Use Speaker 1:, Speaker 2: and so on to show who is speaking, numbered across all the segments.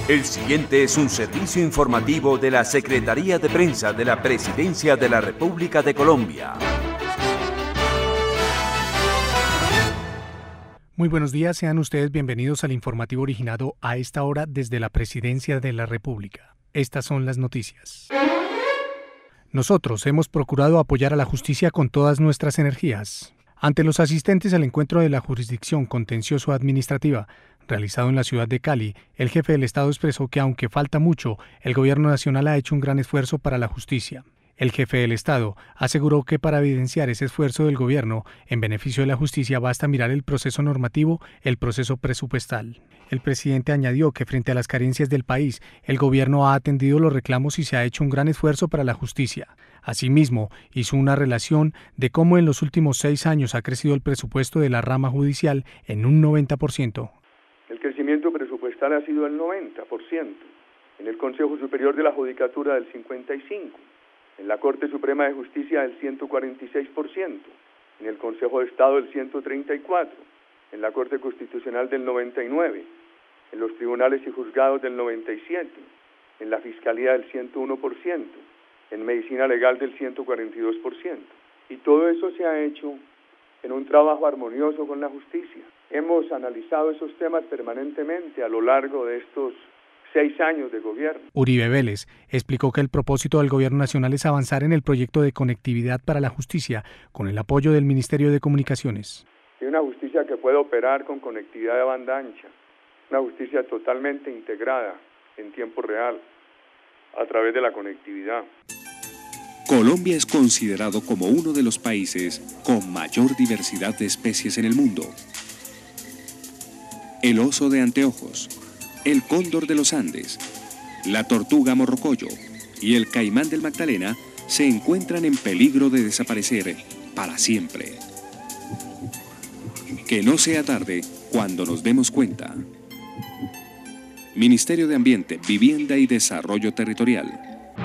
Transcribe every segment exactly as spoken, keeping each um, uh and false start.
Speaker 1: El siguiente es un servicio informativo de la Secretaría de Prensa de la Presidencia de la República de Colombia.
Speaker 2: Muy buenos días, sean ustedes bienvenidos al informativo originado a esta hora desde la Presidencia de la República. Estas son las noticias. Nosotros hemos procurado apoyar a la justicia con todas nuestras energías. Ante los asistentes al encuentro de la Jurisdicción Contencioso-Administrativa, realizado en la ciudad de Cali, el jefe del Estado expresó que aunque falta mucho, el Gobierno Nacional ha hecho un gran esfuerzo para la justicia. El jefe del Estado aseguró que para evidenciar ese esfuerzo del Gobierno en beneficio de la justicia basta mirar el proceso normativo, el proceso presupuestal. El presidente añadió que frente a las carencias del país, el Gobierno ha atendido los reclamos y se ha hecho un gran esfuerzo para la justicia. Asimismo, hizo una relación de cómo en los últimos seis años ha crecido el presupuesto de la rama judicial en un noventa por ciento.
Speaker 3: El crecimiento presupuestal ha sido del noventa por ciento, en el Consejo Superior de la Judicatura del cincuenta y cinco por ciento, en la Corte Suprema de Justicia del ciento cuarenta y seis por ciento, en el Consejo de Estado del ciento treinta y cuatro por ciento, en la Corte Constitucional del noventa y nueve por ciento, en los tribunales y juzgados del noventa y siete por ciento, en la Fiscalía del ciento uno por ciento, en Medicina Legal del ciento cuarenta y dos por ciento. Y todo eso se ha hecho en un trabajo armonioso con la justicia. Hemos analizado esos temas permanentemente a lo largo de estos seis años de gobierno.
Speaker 2: Uribe Vélez explicó que el propósito del Gobierno Nacional es avanzar en el proyecto de conectividad para la justicia con el apoyo del Ministerio de Comunicaciones.
Speaker 3: Hay una justicia que puede operar con conectividad de banda ancha, una justicia totalmente integrada en tiempo real a través de la conectividad.
Speaker 4: Colombia es considerado como uno de los países con mayor diversidad de especies en el mundo. El oso de anteojos, el cóndor de los Andes, la tortuga morrocoyo y el caimán del Magdalena se encuentran en peligro de desaparecer para siempre. Que no sea tarde cuando nos demos cuenta. Ministerio de Ambiente, Vivienda y Desarrollo Territorial.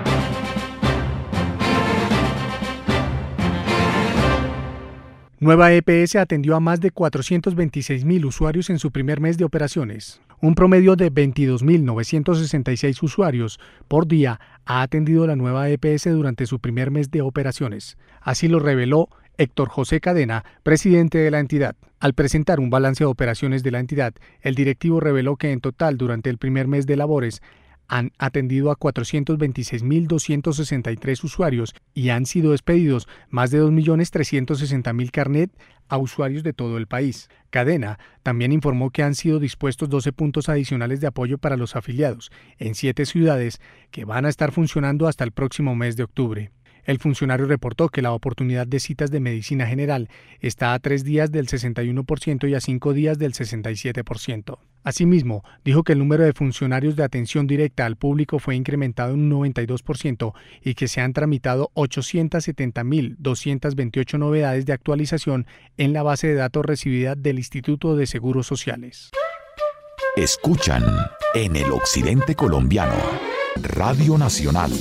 Speaker 2: Nueva E P S atendió a más de cuatrocientos veintiséis mil usuarios en su primer mes de operaciones. Un promedio de veintidós mil novecientos sesenta y seis usuarios por día ha atendido la nueva E P S durante su primer mes de operaciones. Así lo reveló Héctor José Cadena, presidente de la entidad. Al presentar un balance de operaciones de la entidad, el directivo reveló que en total durante el primer mes de labores han atendido a cuatrocientos veintiséis mil doscientos sesenta y tres usuarios y han sido expedidos más de dos millones trescientos sesenta mil carnet a usuarios de todo el país. Cadena también informó que han sido dispuestos doce puntos adicionales de apoyo para los afiliados en siete ciudades que van a estar funcionando hasta el próximo mes de octubre. El funcionario reportó que la oportunidad de citas de medicina general está a tres días del sesenta y uno por ciento y a cinco días del sesenta y siete por ciento. Asimismo, dijo que el número de funcionarios de atención directa al público fue incrementado en un noventa y dos por ciento y que se han tramitado ochocientas setenta mil doscientas veintiocho novedades de actualización en la base de datos recibida del Instituto de Seguros Sociales.
Speaker 5: Escuchan en el occidente colombiano, Radio Nacional.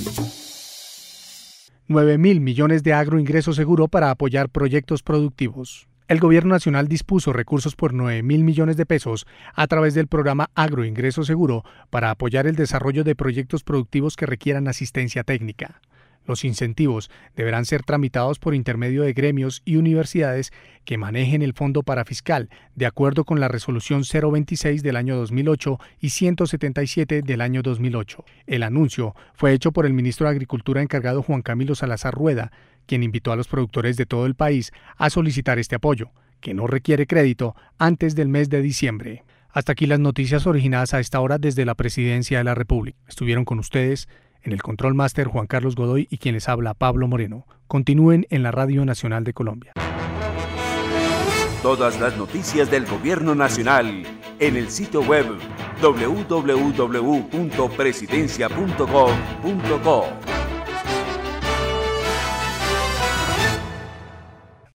Speaker 2: nueve mil millones de agroingreso seguro para apoyar proyectos productivos. El Gobierno Nacional dispuso recursos por nueve mil millones de pesos a través del programa Agroingreso Seguro para apoyar el desarrollo de proyectos productivos que requieran asistencia técnica. Los incentivos deberán ser tramitados por intermedio de gremios y universidades que manejen el Fondo Parafiscal, de acuerdo con la Resolución cero veintiséis del año dos mil ocho y ciento setenta y siete del año dos mil ocho. El anuncio fue hecho por el ministro de Agricultura encargado Juan Camilo Salazar Rueda, quien invitó a los productores de todo el país a solicitar este apoyo, que no requiere crédito, antes del mes de diciembre. Hasta aquí las noticias originadas a esta hora desde la Presidencia de la República. Estuvieron con ustedes en el Control Máster Juan Carlos Godoy y quien les habla Pablo Moreno. Continúen en la Radio Nacional de Colombia.
Speaker 1: Todas las noticias del Gobierno Nacional en el sitio web doble u doble u doble u punto presidencia punto gov punto co.